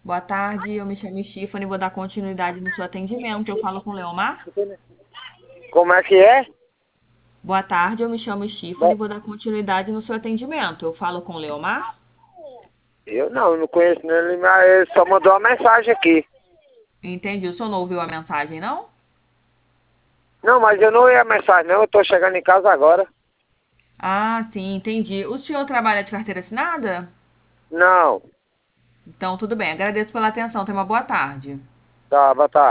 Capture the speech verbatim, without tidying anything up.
Boa tarde, eu me chamo Stephanie e vou dar continuidade no seu atendimento. Eu falo com o Leomar? Como é que é? Boa tarde, eu me chamo Stephanie e Bo- vou dar continuidade no seu atendimento. Eu falo com o Leomar? Eu não, não conheço ele, mas ele só mandou uma mensagem aqui. Entendi. O senhor não ouviu a mensagem, não? Não, mas eu não ia a mensagem, não. Eu tô chegando em casa agora. Ah, sim, entendi. O senhor trabalha de carteira assinada? Não, Então, tudo bem. Agradeço pela atenção. Tenha uma boa tarde. tá, boa tarde.